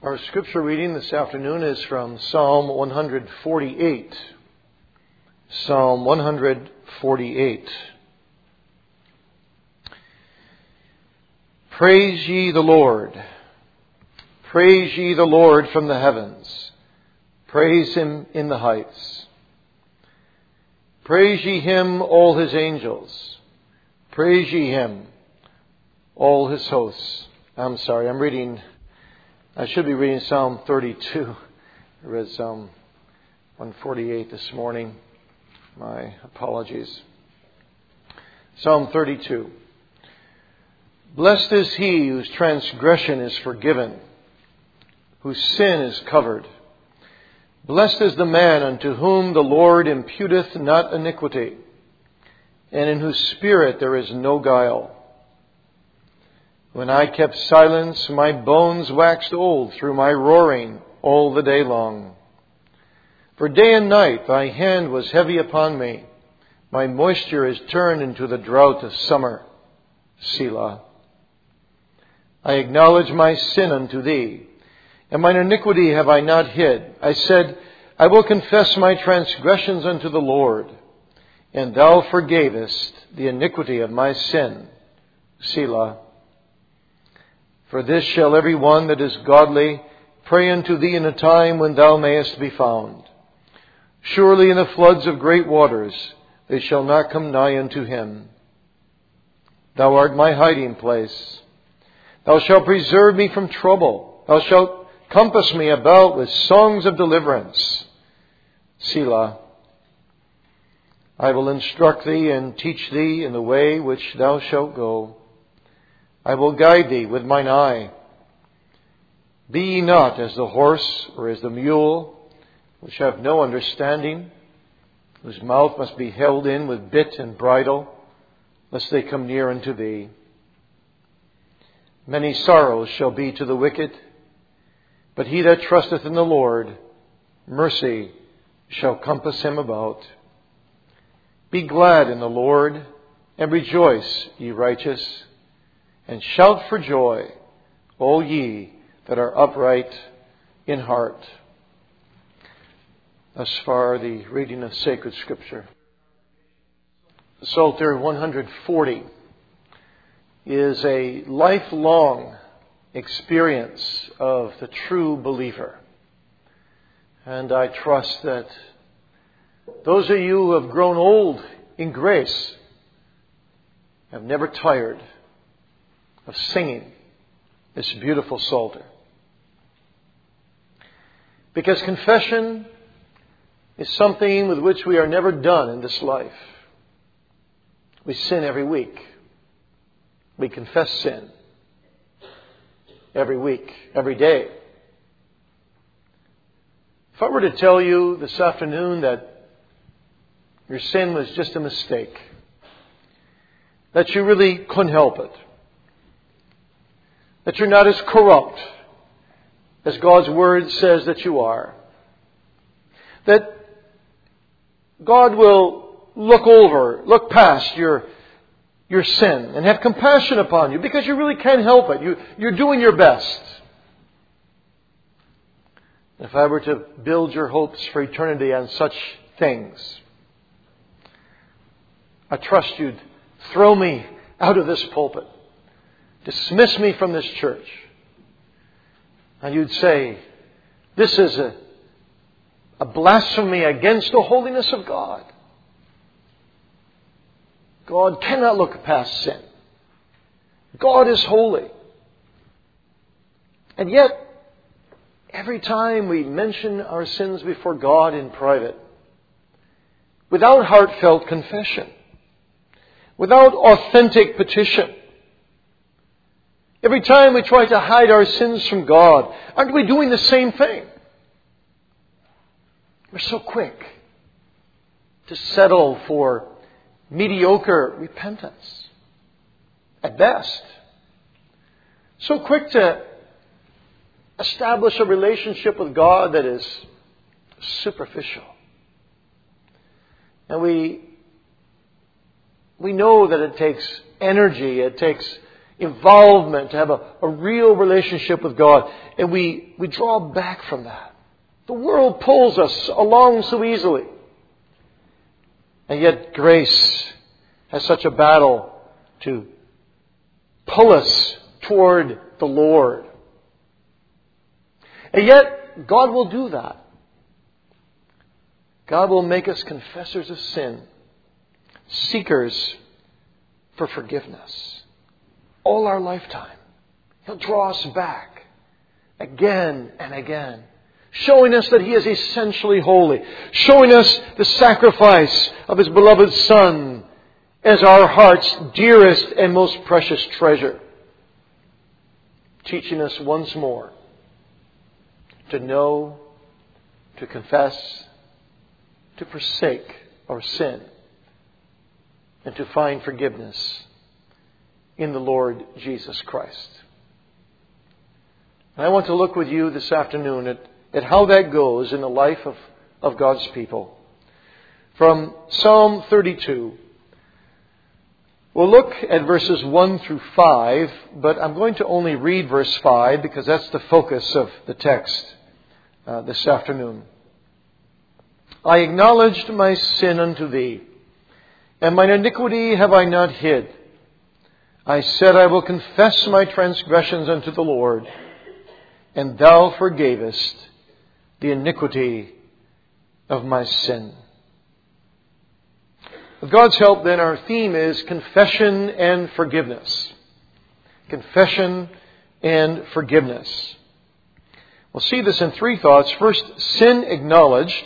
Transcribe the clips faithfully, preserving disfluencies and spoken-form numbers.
Our scripture reading this afternoon is from Psalm one forty-eight. Psalm one forty-eight. Praise ye the Lord. Praise ye the Lord from the heavens. Praise Him in the heights. Praise ye Him, all His angels. Praise ye Him, all His hosts. I'm sorry, I'm reading... I should be reading Psalm thirty-two. I read Psalm one forty-eight this morning. My apologies. Psalm thirty-two. Blessed is he whose transgression is forgiven, whose sin is covered. Blessed is the man unto whom the Lord imputeth not iniquity, and in whose spirit there is no guile. When I kept silence, my bones waxed old through my roaring all the day long. For day and night thy hand was heavy upon me. My moisture is turned into the drought of summer. Selah. I acknowledge my sin unto thee, and mine iniquity have I not hid. I said, I will confess my transgressions unto the Lord, and thou forgavest the iniquity of my sin. Selah. For this shall every one that is godly pray unto thee in a time when thou mayest be found. Surely in the floods of great waters they shall not come nigh unto him. Thou art my hiding place. Thou shalt preserve me from trouble. Thou shalt compass me about with songs of deliverance. Selah. I will instruct thee and teach thee in the way which thou shalt go. I will guide thee with mine eye. Be ye not as the horse or as the mule, which have no understanding, whose mouth must be held in with bit and bridle, lest they come near unto thee. Many sorrows shall be to the wicked, but he that trusteth in the Lord, mercy shall compass him about. Be glad in the Lord, and rejoice, ye righteous, and shout for joy, all ye that are upright in heart. Thus far, the reading of sacred Scripture. Psalter one forty is a lifelong experience of the true believer. And I trust that those of you who have grown old in grace have never tired of singing this beautiful psalter. Because confession is something with which we are never done in this life. We sin every week. We confess sin every week, every day. If I were to tell you this afternoon that your sin was just a mistake, that you really couldn't help it, that you're not as corrupt as God's Word says that you are, that God will look over, look past your your sin and have compassion upon you because you really can't help it. You, you're doing your best. If I were to build your hopes for eternity on such things, I trust you'd throw me out of this pulpit, dismiss me from this church, and you'd say, this is a, a blasphemy against the holiness of God. God cannot look past sin. God is holy. And yet, every time we mention our sins before God in private, without heartfelt confession, without authentic petition, every time we try to hide our sins from God, aren't we doing the same thing? We're so quick to settle for mediocre repentance, at best. So quick to establish a relationship with God that is superficial. And we we know that it takes energy, it takes involvement, to have a, a real relationship with God. And we, we draw back from that. The world pulls us along so easily. And yet grace has such a battle to pull us toward the Lord. And yet God will do that. God will make us confessors of sin, seekers for forgiveness. All our lifetime. He'll draw us back again and again, showing us that He is essentially holy, showing us the sacrifice of His beloved Son as our heart's dearest and most precious treasure, teaching us once more to know, to confess, to forsake our sin, and to find forgiveness in the Lord Jesus Christ. And I want to look with you this afternoon at, at how that goes in the life of, of God's people. From Psalm thirty-two, we'll look at verses one through five, but I'm going to only read verse five because that's the focus of the text uh, this afternoon. I acknowledged my sin unto Thee, and mine iniquity have I not hid. I said, I will confess my transgressions unto the Lord, and Thou forgavest the iniquity of my sin. With God's help, then, our theme is confession and forgiveness. Confession and forgiveness. We'll see this in three thoughts. First, sin acknowledged.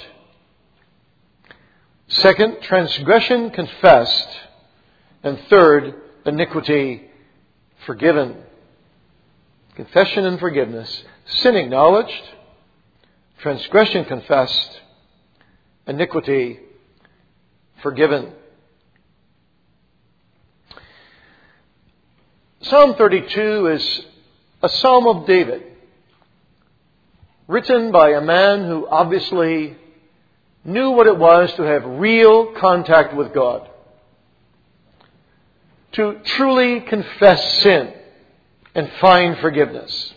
Second, transgression confessed. And third, iniquity forgiven. Confession and forgiveness. Sin acknowledged. Transgression confessed. Iniquity forgiven. Psalm thirty-two is a psalm of David, written by a man who obviously knew what it was to have real contact with God, to truly confess sin and find forgiveness.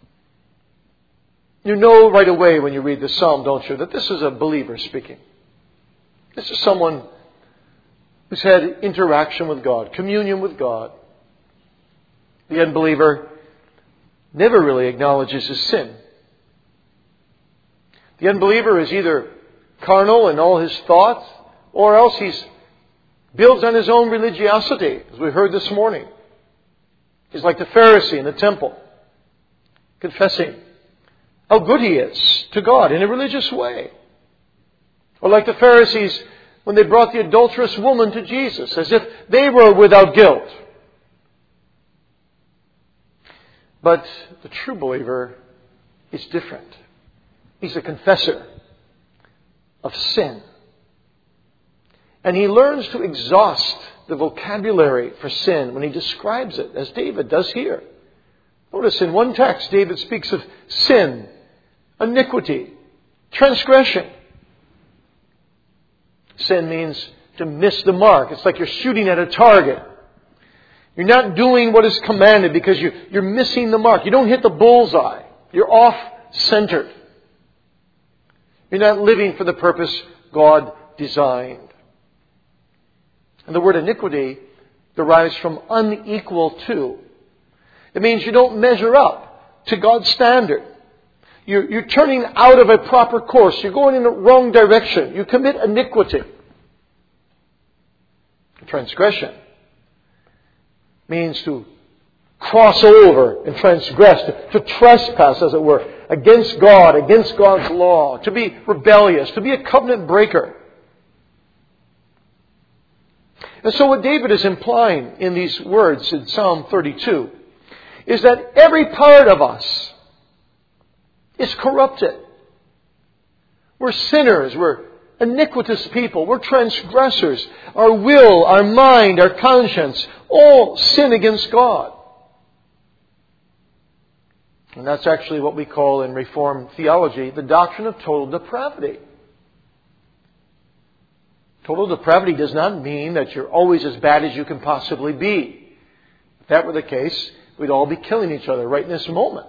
You know right away when you read the psalm, don't you, that this is a believer speaking. This is someone who's had interaction with God, communion with God. The unbeliever never really acknowledges his sin. The unbeliever is either carnal in all his thoughts, or else he builds on his own religiosity, as we heard this morning. He's like the Pharisee in the temple, confessing how good he is to God in a religious way. Or like the Pharisees when they brought the adulterous woman to Jesus, as if they were without guilt. But the true believer is different. He's a confessor of sin. And he learns to exhaust the vocabulary for sin when he describes it, as David does here. Notice in one text, David speaks of sin, iniquity, transgression. Sin means to miss the mark. It's like you're shooting at a target. You're not doing what is commanded because you, you're missing the mark. You don't hit the bullseye. You're off-centered. You're not living for the purpose God designed. And the word iniquity derives from unequal to. It means you don't measure up to God's standard. You're, you're turning out of a proper course. You're going in the wrong direction. You commit iniquity. Transgression means to cross over and transgress, to, to trespass, as it were, against God, against God's law, to be rebellious, to be a covenant breaker. And so what David is implying in these words in Psalm thirty-two is that every part of us is corrupted. We're sinners. We're iniquitous people. We're transgressors. Our will, our mind, our conscience, all sin against God. And that's actually what we call in Reformed theology the doctrine of total depravity. Total depravity does not mean that you're always as bad as you can possibly be. that were the case, we'd all be killing each other right in this moment.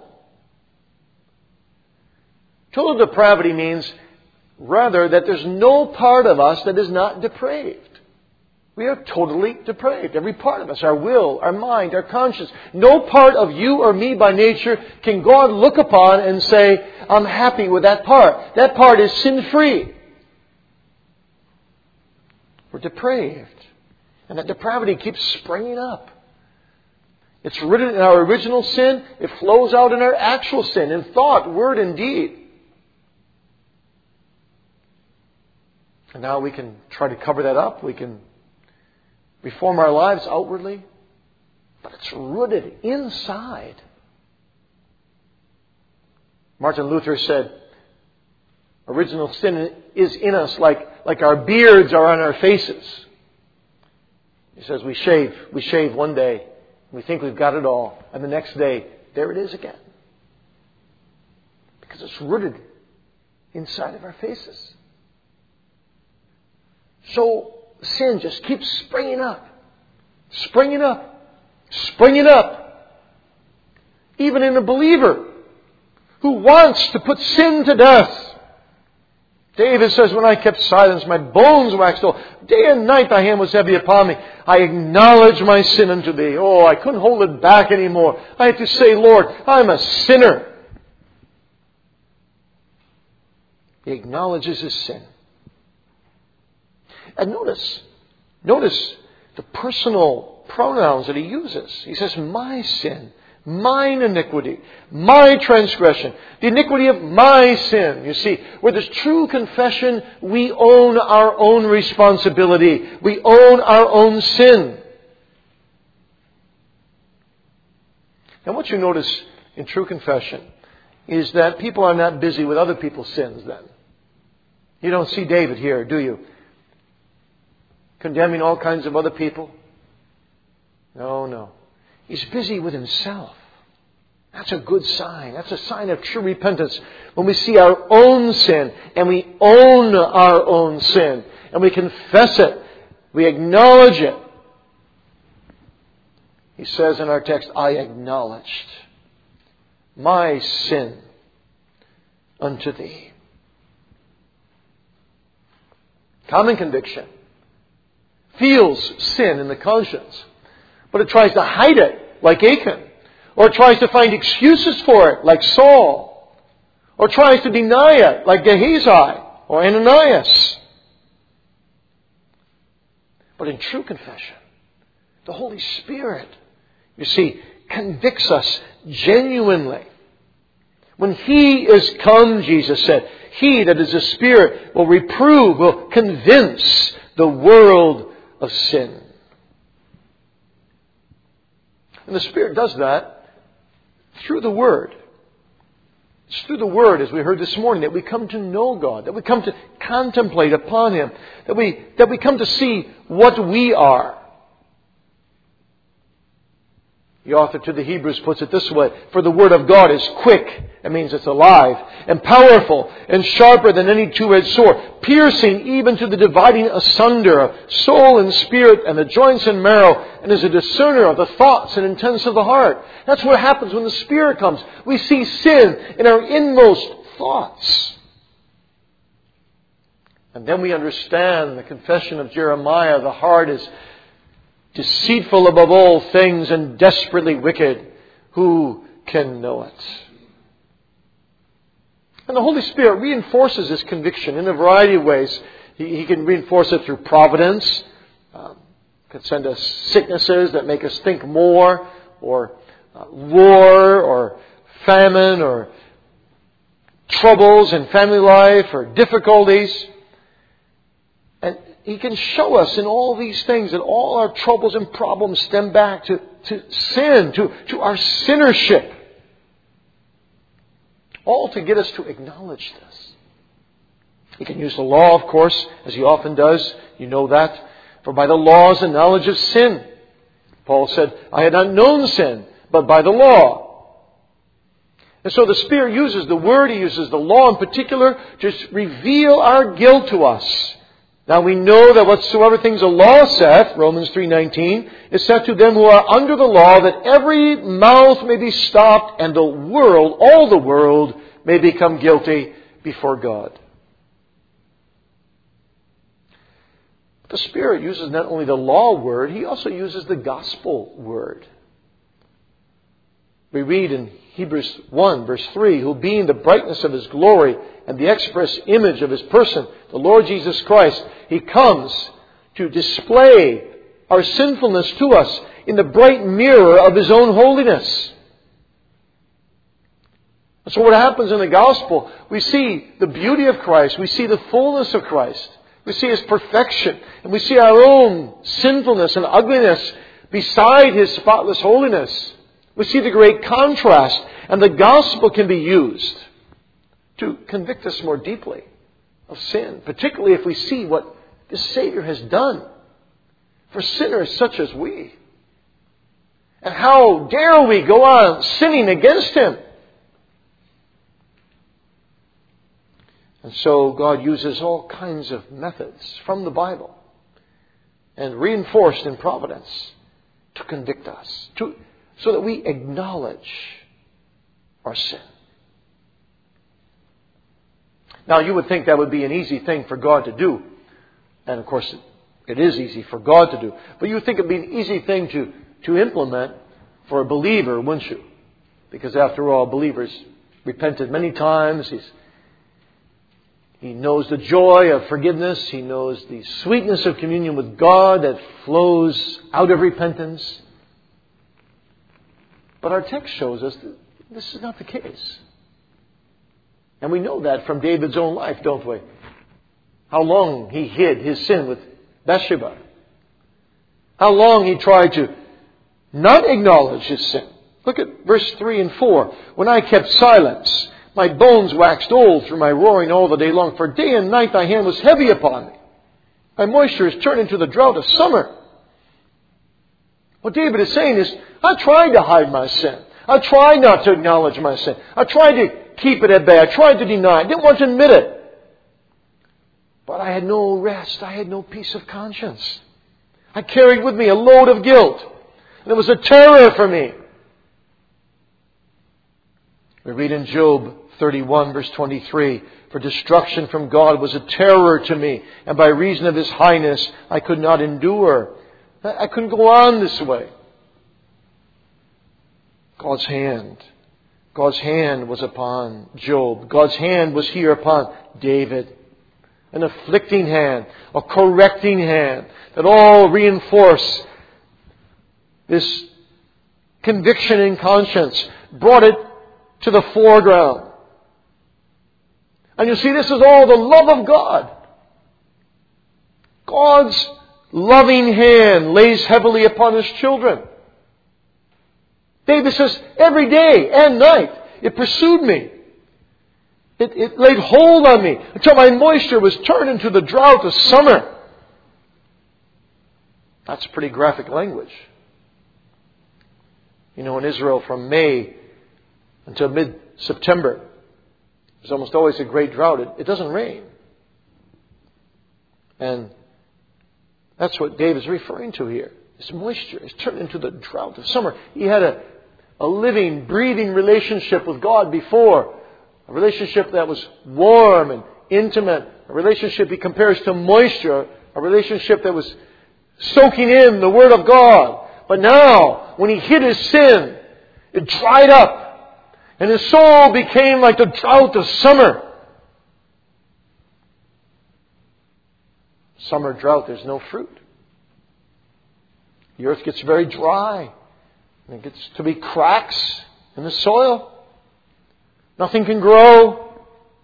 Total depravity means, rather, that there's no part of us that is not depraved. We are totally depraved. Every part of us, our will, our mind, our conscience. No part of you or me by nature can God look upon and say, I'm happy with that part. That part is sin-free. We're depraved. And that depravity keeps springing up. It's rooted in our original sin. It flows out in our actual sin, in thought, word, and deed. And now we can try to cover that up. We can reform our lives outwardly. But it's rooted inside. Martin Luther said, original sin is in us like, like our beards are on our faces. He says we shave. We shave one day. We think we've got it all. And the next day, there it is again. Because it's rooted inside of our faces. So sin just keeps springing up. Springing up. Springing up. Even in a believer who wants to put sin to death. David says, when I kept silence, my bones waxed old. Day and night thy hand was heavy upon me. I acknowledge my sin unto thee. Oh, I couldn't hold it back anymore. I had to say, Lord, I'm a sinner. He acknowledges his sin. And notice, notice the personal pronouns that he uses. He says, my sin, mine iniquity, my transgression, the iniquity of my sin. You see, where there's true confession, we own our own responsibility. We own our own sin. And what you notice in true confession is that people are not busy with other people's sins then. You don't see David here, do you? Condemning all kinds of other people? No, no. He's busy with himself. That's a good sign. That's a sign of true repentance. When we see our own sin and we own our own sin and we confess it, we acknowledge it. He says in our text, I acknowledged my sin unto thee. Common conviction feels sin in the conscience, but it tries to hide it like Achan, or it tries to find excuses for it like Saul, or tries to deny it like Gehazi or Ananias. But in true confession, the Holy Spirit, you see, convicts us genuinely. When He is come, Jesus said, He that is a Spirit will reprove, will convince the world of sin. And the Spirit does that through the Word. It's through the Word, as we heard this morning, that we come to know God, that we come to contemplate upon Him, that we, that we come to see what we are. The author to the Hebrews puts it this way, for the Word of God is quick, it means it's alive, and powerful, and sharper than any two-edged sword, piercing even to the dividing asunder of soul and spirit and the joints and marrow, and is a discerner of the thoughts and intents of the heart. That's what happens when the Spirit comes. We see sin in our inmost thoughts. And then we understand the confession of Jeremiah, the heart is deceitful above all things and desperately wicked. Who can know it? And the Holy Spirit reinforces this conviction in a variety of ways. He, he can reinforce it through providence. Um, can send us sicknesses that make us think more, or uh, war, or famine, or troubles in family life, or difficulties. And He can show us in all these things that all our troubles and problems stem back to, to sin, to, to our sinnership. All to get us to acknowledge this. He can use the law, of course, as He often does. You know that. For by the law is the knowledge of sin. Paul said, I had not known sin, but by the law. And so the Spirit uses the Word, He uses the law in particular, to reveal our guilt to us. Now we know that whatsoever things the law saith, Romans three nineteen, is said to them who are under the law, that every mouth may be stopped, and the world, all the world, may become guilty before God. The Spirit uses not only the law word, He also uses the gospel word. We read in Hebrews one, verse three, who being the brightness of His glory and the express image of His person, the Lord Jesus Christ, He comes to display our sinfulness to us in the bright mirror of His own holiness. And so what happens in the gospel, we see the beauty of Christ, we see the fullness of Christ, we see His perfection, and we see our own sinfulness and ugliness beside His spotless holiness. We see the great contrast, and the gospel can be used to convict us more deeply of sin, particularly if we see what the Savior has done for sinners such as we. And how dare we go on sinning against Him? And so God uses all kinds of methods from the Bible and reinforced in providence to convict us, to so that we acknowledge our sin. Now, you would think that would be an easy thing for God to do. And of course, it is easy for God to do. But you would think it would be an easy thing to, to implement for a believer, wouldn't you? Because after all, believers repented many times. He's, he knows the joy of forgiveness. He knows the sweetness of communion with God that flows out of repentance. But our text shows us that this is not the case. And we know that from David's own life, don't we? How long he hid his sin with Bathsheba. How long he tried to not acknowledge his sin. Look at verse three and four. When I kept silence, my bones waxed old through my roaring all the day long. For day and night thy hand was heavy upon me. My moisture is turned into the drought of summer. What David is saying is, I tried to hide my sin. I tried not to acknowledge my sin. I tried to keep it at bay. I tried to deny it. I didn't want to admit it. But I had no rest. I had no peace of conscience. I carried with me a load of guilt. And it was a terror for me. We read in Job thirty-one, verse twenty-three, for destruction from God was a terror to me, and by reason of His highness I could not endure. I couldn't go on this way. God's hand. God's hand was upon Job. God's hand was here upon David. An afflicting hand, a correcting hand that all reinforce this conviction in conscience, brought it to the foreground. And you see, this is all the love of God. God's loving hand lays heavily upon His children. David says, every day and night it pursued me. It, it laid hold on me until my moisture was turned into the drought of summer. That's pretty graphic language. You know, in Israel from May until mid-September, there's almost always a great drought. It, it doesn't rain. And that's what David's referring to here. His moisture is turned into the drought of summer. He had a, a living, breathing relationship with God before. A relationship that was warm and intimate. A relationship he compares to moisture. A relationship that was soaking in the Word of God. But now, when he hid his sin, it dried up. And his soul became like the drought of summer. Summer drought, there's no fruit. The earth gets very dry. And it gets to be cracks in the soil. Nothing can grow.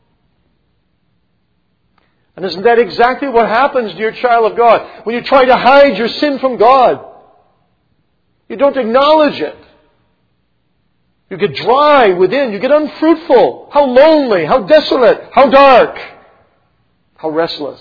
And isn't that exactly what happens, dear child of God, when you try to hide your sin from God? You don't acknowledge it. You get dry within. You get unfruitful. How lonely, how desolate, how dark, how restless.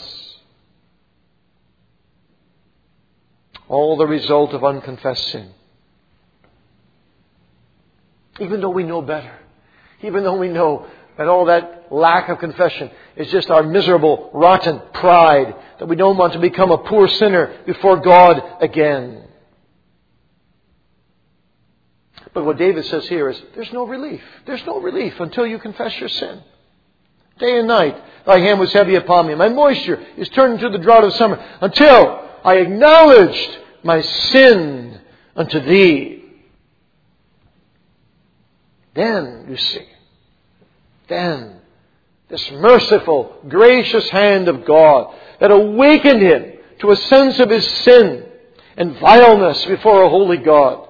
All the result of unconfessed sin. Even though we know better. Even though we know And all that lack of confession is just our miserable, rotten pride that we don't want to become a poor sinner before God again. But what David says here is, there's no relief. There's no relief until you confess your sin. Day and night, thy hand was heavy upon me. My moisture is turned into the drought of summer until I acknowledged my sin unto thee. Then, you see, then this merciful, gracious hand of God that awakened him to a sense of his sin and vileness before a holy God.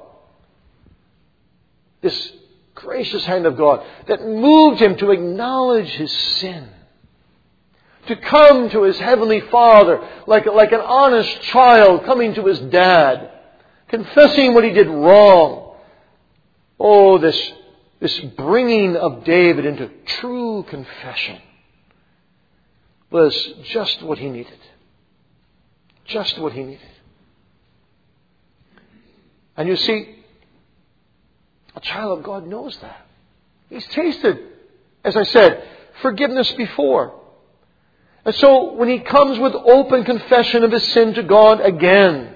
This gracious hand of God that moved him to acknowledge his sin. To come to his heavenly Father like, like an honest child coming to his dad. Confessing what he did wrong. Oh, this, this bringing of David into true confession was just what he needed. Just what he needed. And you see, a child of God knows that. He's tasted, as I said, forgiveness before. And so when he comes with open confession of his sin to God again,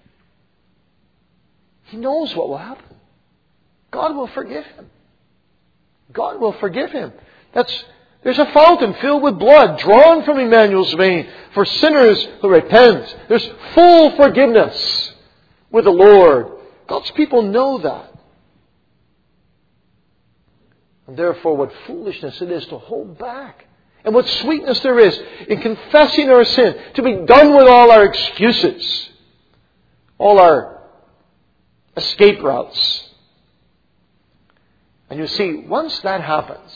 he knows what will happen. God will forgive him. God will forgive him. That's, there's a fountain filled with blood drawn from Emmanuel's vein for sinners who repent. There's full forgiveness with the Lord. God's people know that. And therefore, what foolishness it is to hold back. And what sweetness there is in confessing our sin. To be done with all our excuses. All our escape routes. And you see, once that happens,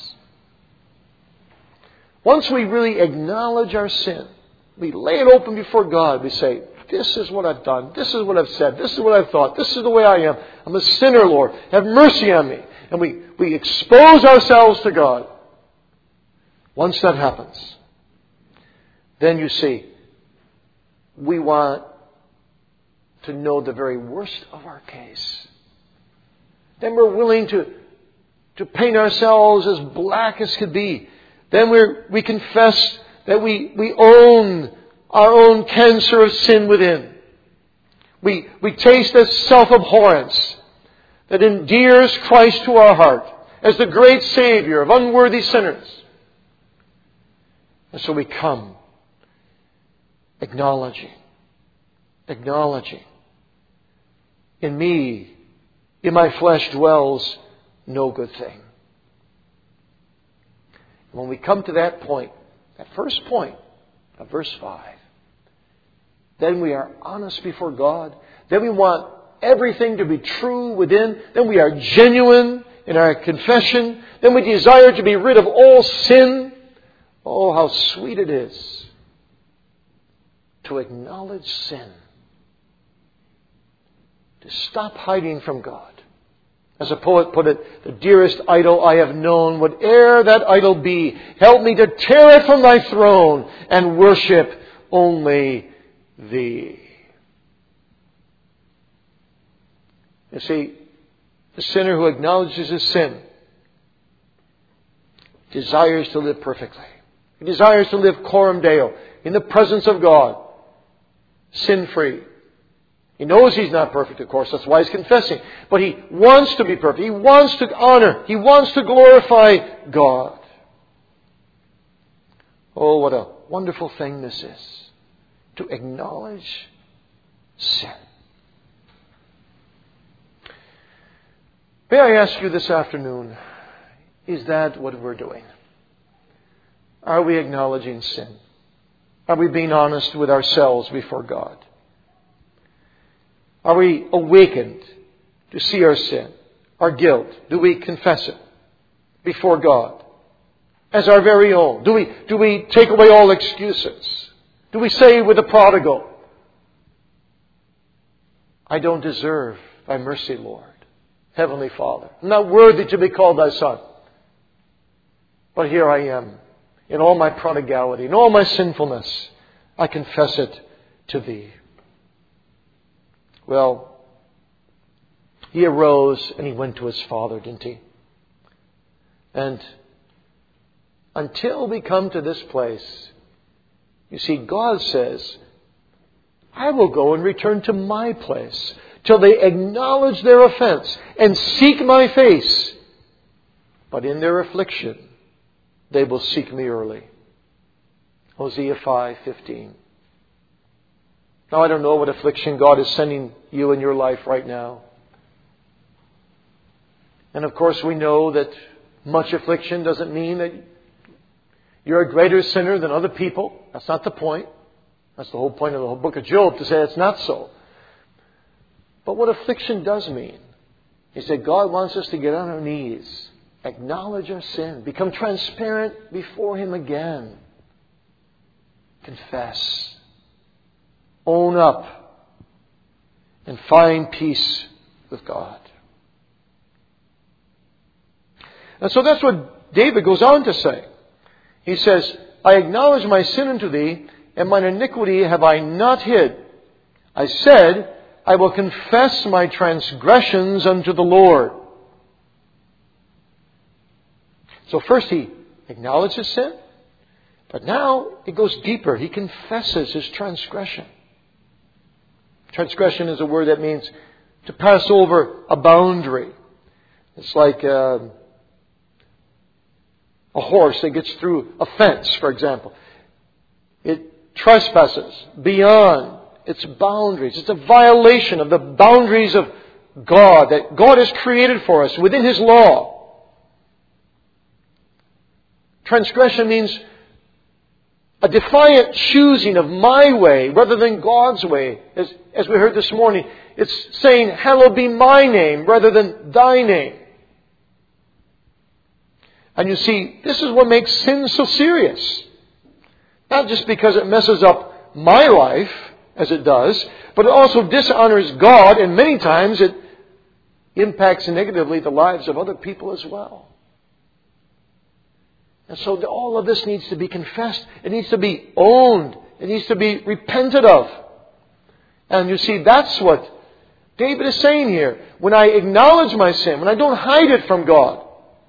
once we really acknowledge our sin, we lay it open before God, we say, this is what I've done, this is what I've said, this is what I've thought, this is the way I am. I'm a sinner, Lord. Have mercy on me. And we, we expose ourselves to God. Once that happens, then you see, we want to know the very worst of our case. Then we're willing to, to paint ourselves as black as could be. Then we're, we confess that we, we own our own cancer of sin within. We, we taste as self-abhorrence that endears Christ to our heart as the great Savior of unworthy sinners. And so we come acknowledging, acknowledging, in me, in my flesh dwells no good thing. When we come to that point, that first point of verse five, then we are honest before God. Then we want everything to be true within. Then we are genuine in our confession. Then we desire to be rid of all sin. Oh, how sweet it is to acknowledge sin. To stop hiding from God. As a poet put it, the dearest idol I have known, whate'er that idol be, help me to tear it from thy throne and worship only thee. You see, the sinner who acknowledges his sin desires to live perfectly. He desires to live coram Deo, in the presence of God, sin-free. He knows he's not perfect, of course. That's why he's confessing. But he wants to be perfect. He wants to honor. He wants to glorify God. Oh, what a wonderful thing this is. To acknowledge sin. May I ask you this afternoon, is that what we're doing? Are we acknowledging sin? Are we being honest with ourselves before God? Are we awakened to see our sin, our guilt? Do we confess it before God as our very own? Do we, do we take away all excuses? Do we say with the prodigal, I don't deserve thy mercy, Lord, Heavenly Father. I'm not worthy to be called thy son. But here I am, in all my prodigality, in all my sinfulness. I confess it to thee. Well, he arose and he went to his father, didn't he? And until we come to this place. You see, God says, I will go and return to my place till they acknowledge their offense and seek my face. But in their affliction, they will seek me early. Hosea five fifteen. Now, I don't know what affliction God is sending you in your life right now. And of course, we know that much affliction doesn't mean that you're a greater sinner than other people. That's not the point. That's the whole point of the whole book of Job, to say it's not so. But what affliction does mean is that God wants us to get on our knees, acknowledge our sin, become transparent before Him again, confess, own up, and find peace with God. And so that's what David goes on to say. He says, I acknowledge my sin unto Thee, and mine iniquity have I not hid. I said, I will confess my transgressions unto the Lord. So first he acknowledged his sin, but now it goes deeper. He confesses his transgression. Transgression is a word that means to pass over a boundary. It's like uh, a horse that gets through a fence, for example. It trespasses beyond its boundaries. It's a violation of the boundaries of God that God has created for us within His law. Transgression means a defiant choosing of my way rather than God's way. As, as we heard this morning, it's saying, hallowed be my name rather than thy name. And you see, this is what makes sin so serious. Not just because it messes up my life, as it does, but it also dishonors God, and many times it impacts negatively the lives of other people as well. And so all of this needs to be confessed. It needs to be owned. It needs to be repented of. And you see, that's what David is saying here. When I acknowledge my sin, when I don't hide it from God,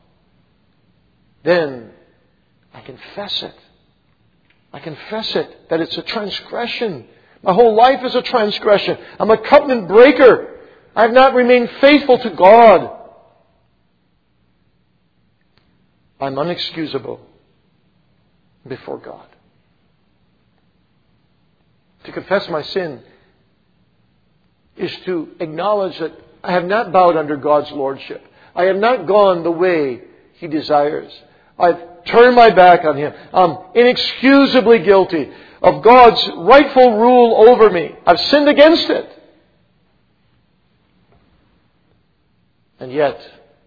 then I confess it. I confess it, that it's a transgression. My whole life is a transgression. I'm a covenant breaker. I have not remained faithful to God. I'm unexcusable before God. To confess my sin is to acknowledge that I have not bowed under God's lordship. I have not gone the way He desires. I've turned my back on Him. I'm inexcusably guilty of God's rightful rule over me. I've sinned against it. And yet,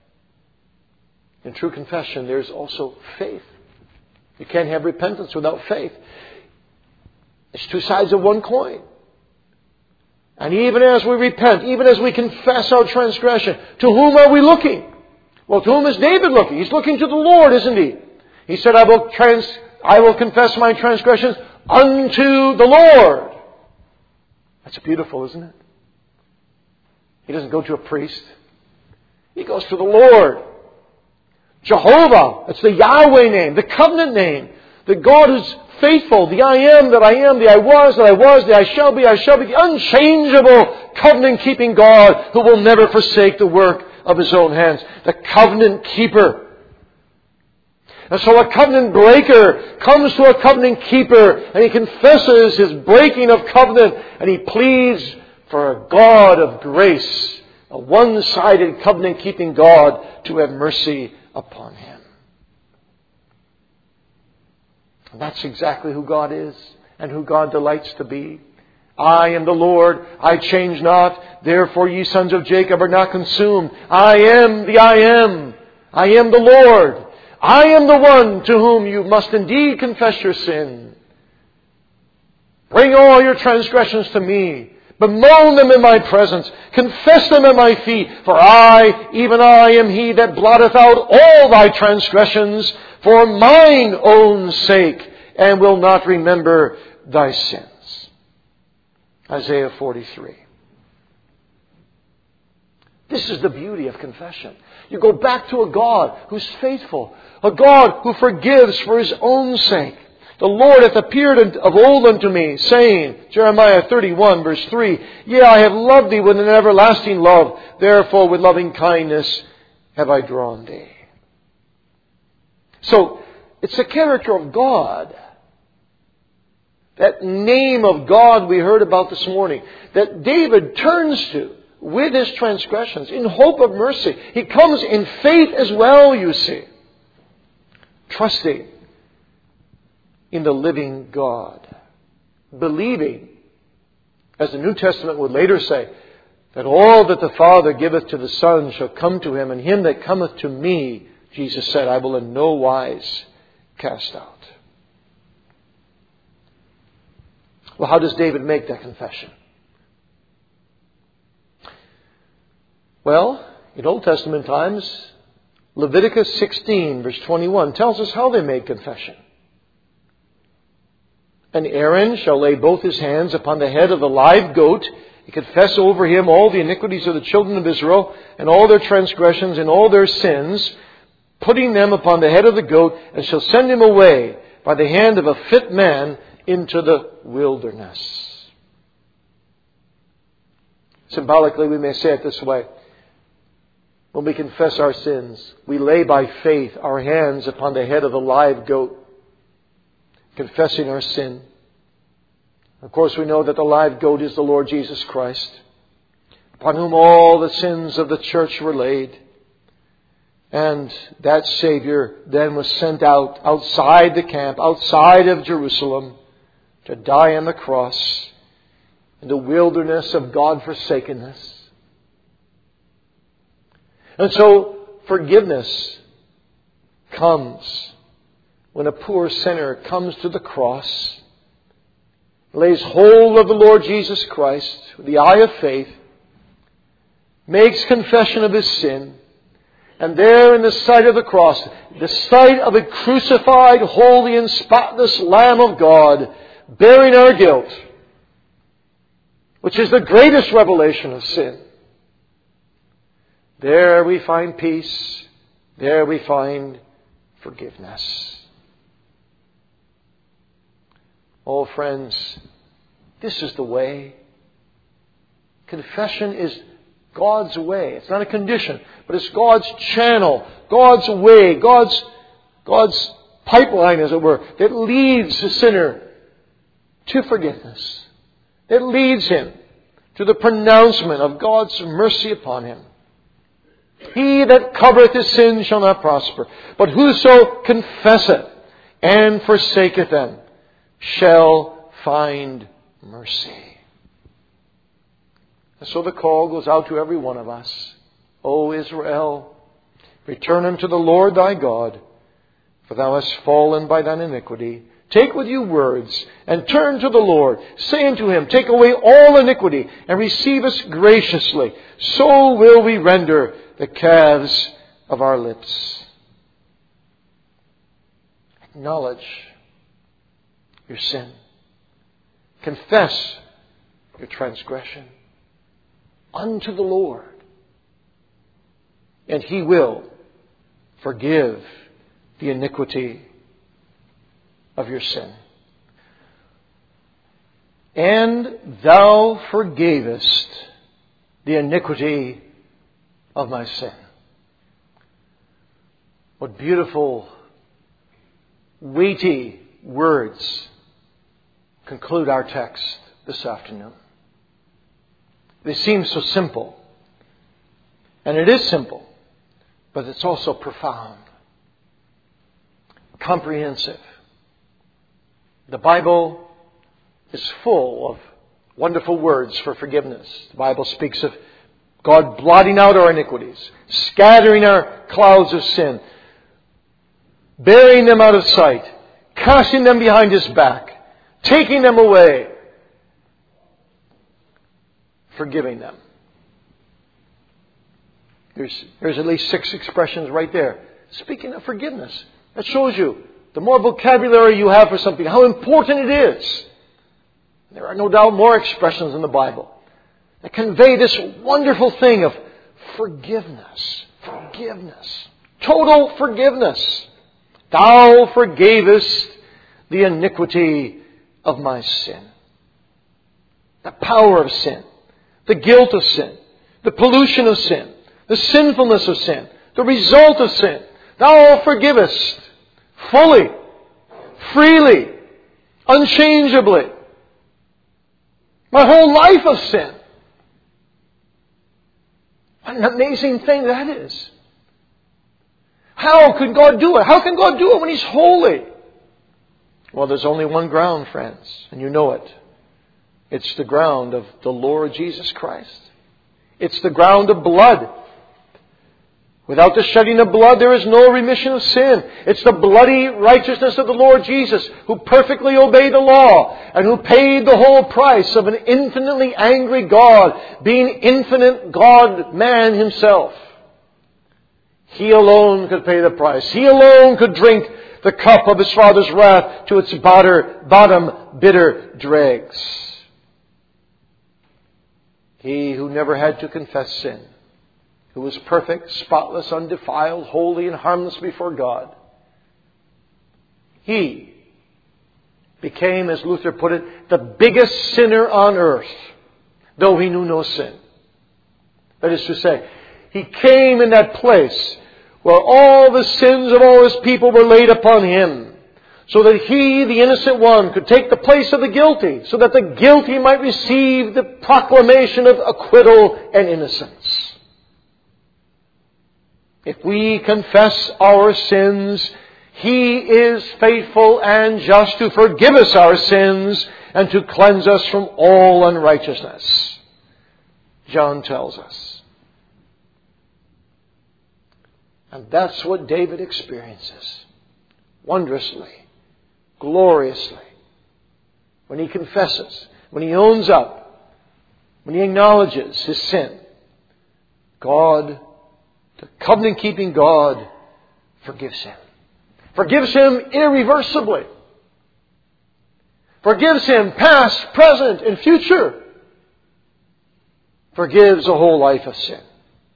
in true confession, there's also faith. You can't have repentance without faith. It's two sides of one coin. And even as we repent, even as we confess our transgression, to whom are we looking? Well, to whom is David looking? He's looking to the Lord, isn't he? He said, I will trans, I will confess my transgressions unto the Lord. That's beautiful, isn't it? He doesn't go to a priest. He goes to the Lord. Jehovah. It's the Yahweh name, the covenant name. The God who's faithful. The I am that I am, the I was that I was, the I shall be, I shall be. The unchangeable covenant-keeping God who will never forsake the work of His own hands. The covenant keeper. And so a covenant breaker comes to a covenant keeper and he confesses his breaking of covenant and he pleads for a God of grace, a one-sided covenant-keeping God, to have mercy upon him. And that's exactly who God is and who God delights to be. I am the Lord, I change not, therefore ye sons of Jacob are not consumed. I am the I am. I am the Lord. I am the one to whom you must indeed confess your sin. Bring all your transgressions to me. Bemoan them in my presence. Confess them at my feet. For I, even I, am He that blotteth out all thy transgressions for mine own sake, and will not remember thy sins. Isaiah forty-three. This is the beauty of confession. You go back to a God who's faithful, a God who forgives for His own sake. The Lord hath appeared of old unto me, saying, Jeremiah thirty-one, verse three, Yea, I have loved thee with an everlasting love, therefore with loving kindness have I drawn thee. So, it's the character of God, that name of God we heard about this morning, that David turns to with his transgressions in hope of mercy. He comes in faith as well, you see, trusting in the living God, believing, as the New Testament would later say, that all that the Father giveth to the Son shall come to Him, and him that cometh to me, Jesus said, I will in no wise cast out. Well, how does David make that confession? Well, in Old Testament times, Leviticus sixteen, verse twenty-one, tells us how they made confession. And Aaron shall lay both his hands upon the head of the live goat, and confess over him all the iniquities of the children of Israel, and all their transgressions and all their sins, putting them upon the head of the goat, and shall send him away by the hand of a fit man into the wilderness. Symbolically, we may say it this way. When we confess our sins, we lay by faith our hands upon the head of the live goat, confessing our sin. Of course, we know that the live goat is the Lord Jesus Christ, upon whom all the sins of the church were laid. And that Savior then was sent out, outside the camp, outside of Jerusalem, to die on the cross in the wilderness of God-forsakenness. And so, forgiveness comes when a poor sinner comes to the cross, lays hold of the Lord Jesus Christ with the eye of faith, makes confession of his sin, and there in the sight of the cross, the sight of a crucified, holy and spotless Lamb of God, bearing our guilt, which is the greatest revelation of sin, there we find peace. There we find forgiveness. Oh, friends, this is the way. Confession is God's way. It's not a condition, but it's God's channel, God's way, God's, God's pipeline, as it were, that leads the sinner to forgiveness. That leads him to the pronouncement of God's mercy upon him. He that covereth his sins shall not prosper, but whoso confesseth and forsaketh them shall find mercy. And so the call goes out to every one of us. O Israel, return unto the Lord thy God, for thou hast fallen by thine iniquity. Take with you words, and turn to the Lord. Say unto Him, take away all iniquity, and receive us graciously. So will we render the calves of our lips. Acknowledge your sin. Confess your transgression unto the Lord. And He will forgive the iniquity of your sin. And thou forgavest the iniquity of my sin. What beautiful, weighty words conclude our text this afternoon. They seem so simple. And it is simple, but it's also profound, comprehensive. The Bible is full of wonderful words for forgiveness. The Bible speaks of God blotting out our iniquities, scattering our clouds of sin, burying them out of sight, casting them behind His back, taking them away, forgiving them. There's, there's at least six expressions right there. Speaking of forgiveness, that shows you the more vocabulary you have for something, how important it is. There are no doubt more expressions in the Bible that convey this wonderful thing of forgiveness. Forgiveness. Total forgiveness. Thou forgavest the iniquity of my sin. The power of sin. The guilt of sin. The pollution of sin. The sinfulness of sin. The result of sin. Thou forgivest fully, freely, unchangeably. My whole life of sin. What an amazing thing that is. How could God do it? How can God do it when He's holy? Well, there's only one ground, friends, and you know it. It's the ground of the Lord Jesus Christ. It's the ground of blood. Without the shedding of blood, there is no remission of sin. It's the bloody righteousness of the Lord Jesus, who perfectly obeyed the law and who paid the whole price of an infinitely angry God, being infinite God-man Himself. He alone could pay the price. He alone could drink the cup of His Father's wrath to its bottom bitter dregs. He who never had to confess sin, who was perfect, spotless, undefiled, holy, and harmless before God. He became, as Luther put it, the biggest sinner on earth, though He knew no sin. That is to say, He came in that place where all the sins of all His people were laid upon Him, so that He, the innocent one, could take the place of the guilty, so that the guilty might receive the proclamation of acquittal and innocence. If we confess our sins, He is faithful and just to forgive us our sins and to cleanse us from all unrighteousness. John tells us. And that's what David experiences. Wondrously, gloriously. When he confesses, when he owns up, when he acknowledges his sin, God, the covenant-keeping God, forgives him. Forgives him irreversibly. Forgives him past, present, and future. Forgives a whole life of sin.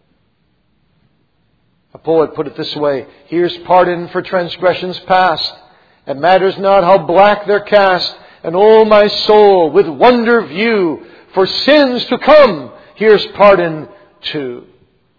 A poet put it this way: here's pardon for transgressions past. It matters not how black they're cast. And oh, my soul, with wonder view, for sins to come, here's pardon too.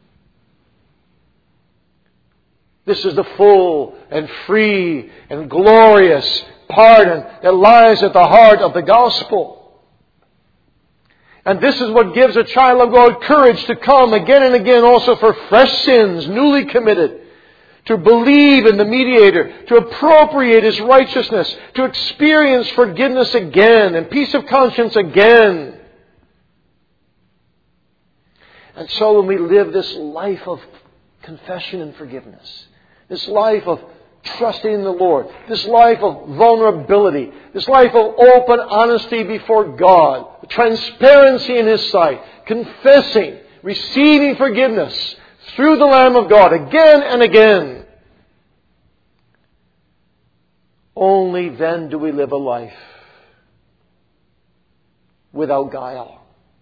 This is the full and free and glorious pardon that lies at the heart of the gospel. And this is what gives a child of God courage to come again and again also for fresh sins newly committed, to believe in the mediator, to appropriate His righteousness, to experience forgiveness again and peace of conscience again. And so when we live this life of confession and forgiveness, this life of trusting in the Lord, this life of vulnerability, this life of open honesty before God, transparency in His sight, confessing, receiving forgiveness through the Lamb of God again and again. Only then do we live a life without guile.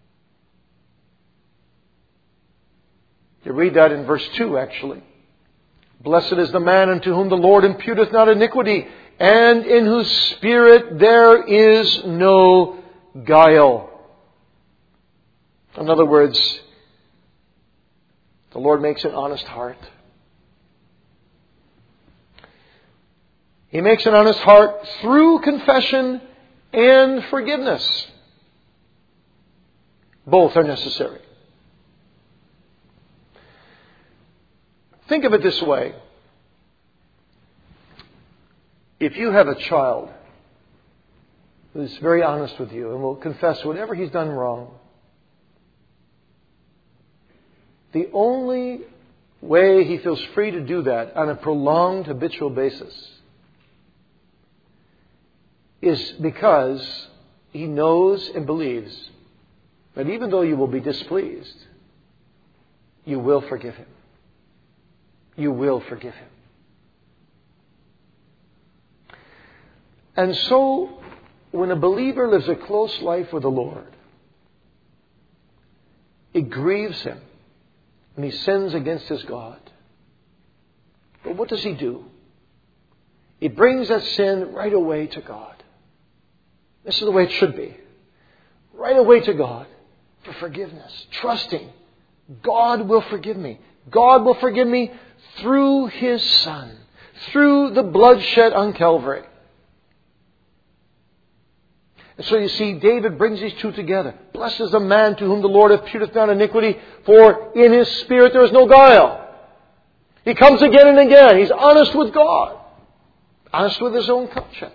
You read that in verse two, actually. Blessed is the man unto whom the Lord imputeth not iniquity, and in whose spirit there is no guile. In other words, the Lord makes an honest heart. He makes an honest heart through confession and forgiveness. Both are necessary. Think of it this way. If you have a child who's very honest with you and will confess whatever he's done wrong, the only way he feels free to do that on a prolonged habitual basis is because he knows and believes that even though you will be displeased, you will forgive him. You will forgive him. And so, when a believer lives a close life with the Lord, it grieves him and he sins against his God. But what does he do? He brings that sin right away to God. This is the way it should be. Right away to God for forgiveness. Trusting God will forgive me. God will forgive me through His Son. Through the blood shed on Calvary. And so you see, David brings these two together. Blessed is the man to whom the Lord imputeth not iniquity, for in his spirit there is no guile. He comes again and again. He's honest with God. Honest with his own conscience.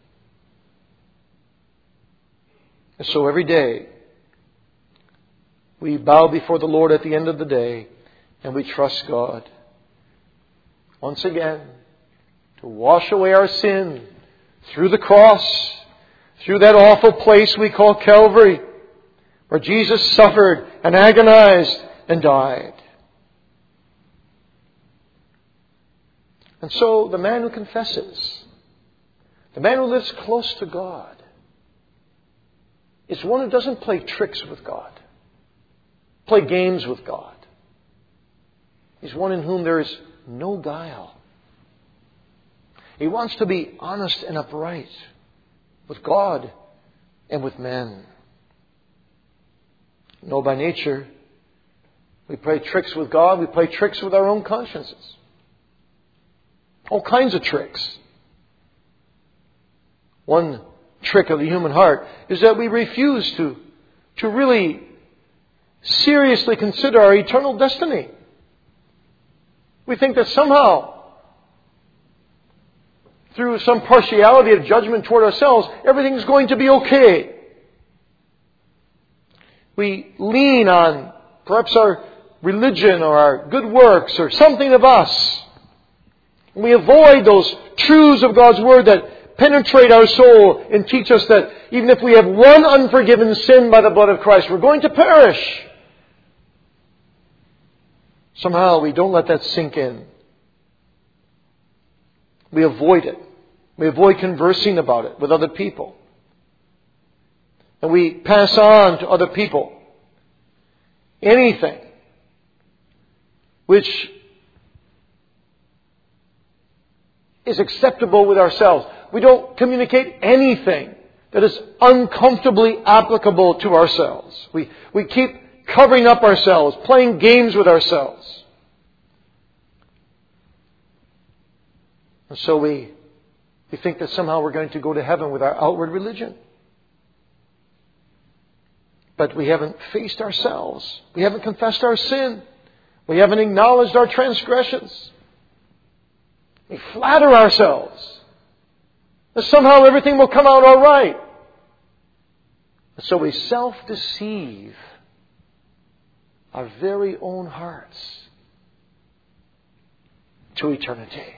And so every day, we bow before the Lord at the end of the day, and we trust God. Once again, to wash away our sin through the cross, through that awful place we call Calvary, where Jesus suffered and agonized and died. And so the man who confesses, the man who lives close to God, is one who doesn't play tricks with God, play games with God. He's one in whom there is no guile. He wants to be honest and upright with God and with men. No, by nature, we play tricks with God. We play tricks with our own consciences. All kinds of tricks. One trick of the human heart is that we refuse to, to really seriously consider our eternal destiny. We think that somehow, through some partiality of judgment toward ourselves, everything's going to be okay. We lean on perhaps our religion or our good works or something of us. We avoid those truths of God's Word that penetrate our soul and teach us that even if we have one unforgiven sin by the blood of Christ, we're going to perish. Somehow we don't let that sink in. We avoid it. We avoid conversing about it with other people. And we pass on to other people anything which is acceptable with ourselves. We don't communicate anything that is uncomfortably applicable to ourselves. We, we keep covering up ourselves, playing games with ourselves. And so we, we think that somehow we're going to go to heaven with our outward religion. But we haven't faced ourselves. We haven't confessed our sin. We haven't acknowledged our transgressions. We flatter ourselves that somehow everything will come out all right. And so we self-deceive our very own hearts to eternity.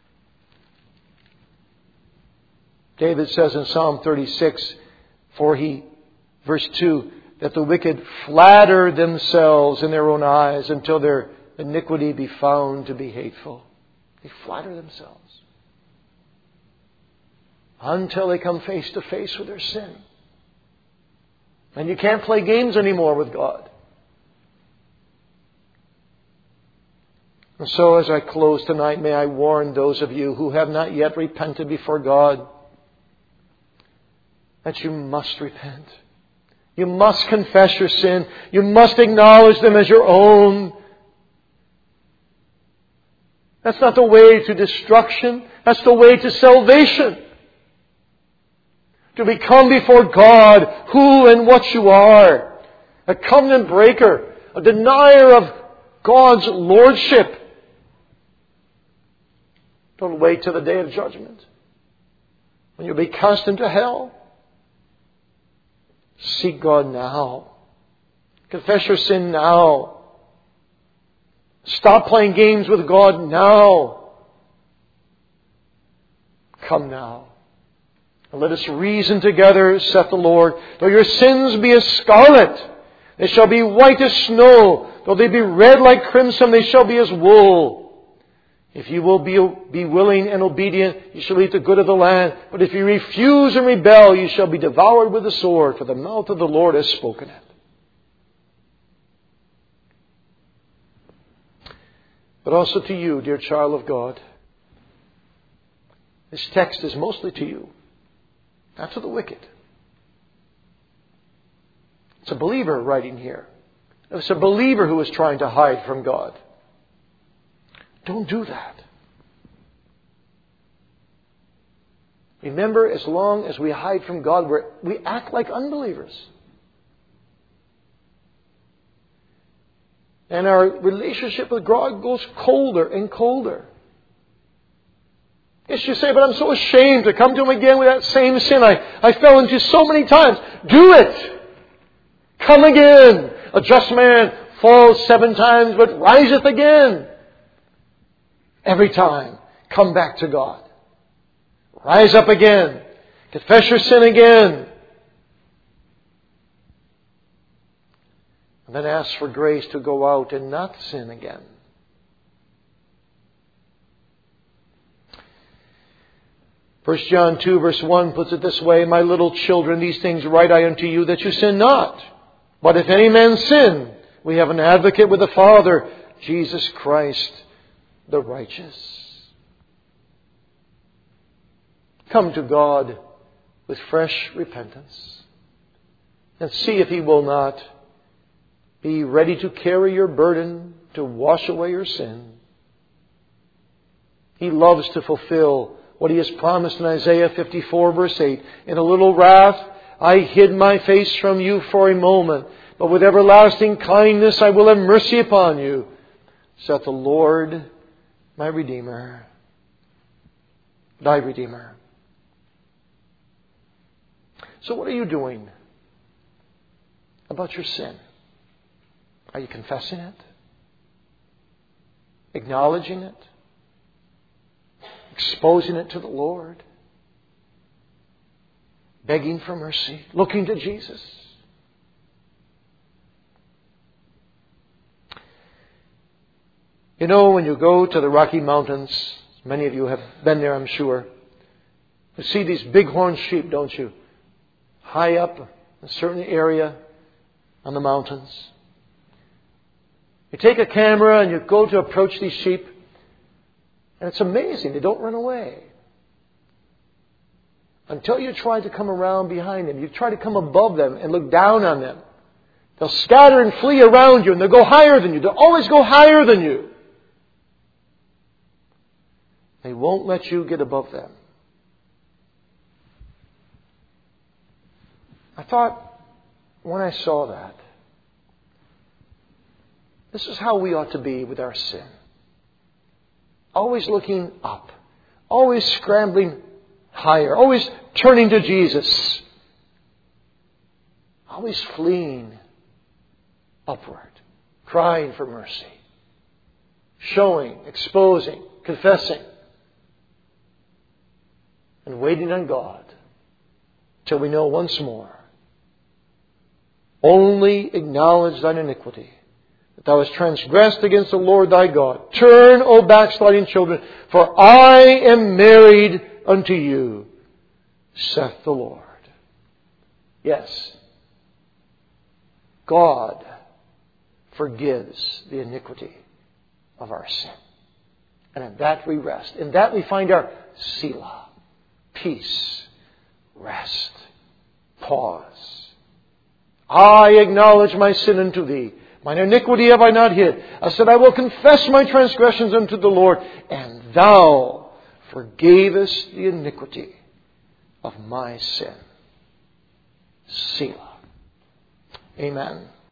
David says in Psalm thirty-six, for he, verse two, that the wicked flatter themselves in their own eyes until their iniquity be found to be hateful. They flatter themselves until they come face to face with their sin. And you can't play games anymore with God. And so as I close tonight, may I warn those of you who have not yet repented before God that you must repent. You must confess your sin. You must acknowledge them as your own. That's not the way to destruction. That's the way to salvation. To become before God who and what you are. A covenant breaker. A denier of God's lordship. Don't wait till the day of judgment, when you'll be cast into hell. Seek God now. Confess your sin now. Stop playing games with God now. Come now. And let us reason together, saith the Lord. Though your sins be as scarlet, they shall be white as snow. Though they be red like crimson, they shall be as wool. If you will be, be willing and obedient, you shall eat the good of the land. But if you refuse and rebel, you shall be devoured with the sword, for the mouth of the Lord has spoken it. but also to you, dear child of God. This text is mostly to you, not to the wicked. It's a believer writing here. It's a believer who is trying to hide from God. Don't do that. Remember, as long as we hide from God, we're, we act like unbelievers. And our relationship with God goes colder and colder. Yes, you say, but I'm so ashamed to come to Him again with that same sin I, I fell into so many times. Do it! Come again! A just man falls seven times, but riseth again. Every time, come back to God. Rise up again. Confess your sin again. And then ask for grace to go out and not sin again. First John two verse one puts it this way, My little children, these things write I unto you, that you sin not. But if any man sin, we have an advocate with the Father, Jesus Christ the righteous. Come to God with fresh repentance and see if He will not be ready to carry your burden, to wash away your sin. He loves to fulfill what He has promised in Isaiah fifty-four verse eight. In a little wrath I hid my face from you for a moment, but with everlasting kindness I will have mercy upon you, saith the Lord my Redeemer, thy Redeemer. So what are you doing about your sin? Are you confessing it? Acknowledging it? Exposing it to the Lord? Begging for mercy? Looking to Jesus? You know, when you go to the Rocky Mountains, many of you have been there, I'm sure, you see these bighorn sheep, don't you? High up in a certain area on the mountains. You take a camera and you go to approach these sheep, and it's amazing. They don't run away. Until you try to come around behind them. You try to come above them and look down on them. They'll scatter and flee around you, and they'll go higher than you. They'll always go higher than you. They won't let you get above them. I thought, when I saw that, this is how we ought to be with our sin. Always looking up. Always scrambling higher. Always turning to Jesus. Always fleeing upward. Crying for mercy. Showing, exposing, confessing. And waiting on God till we know once more. Only acknowledge thine iniquity, that thou hast transgressed against the Lord thy God. Turn, O backsliding children, for I am married unto you, saith the Lord. Yes, God forgives the iniquity of our sin. And in that we rest. In that we find our Selah, peace, rest, pause. I acknowledge my sin unto thee. Mine iniquity have I not hid. I said, I will confess my transgressions unto the Lord, and thou forgavest the iniquity of my sin. Selah. Amen.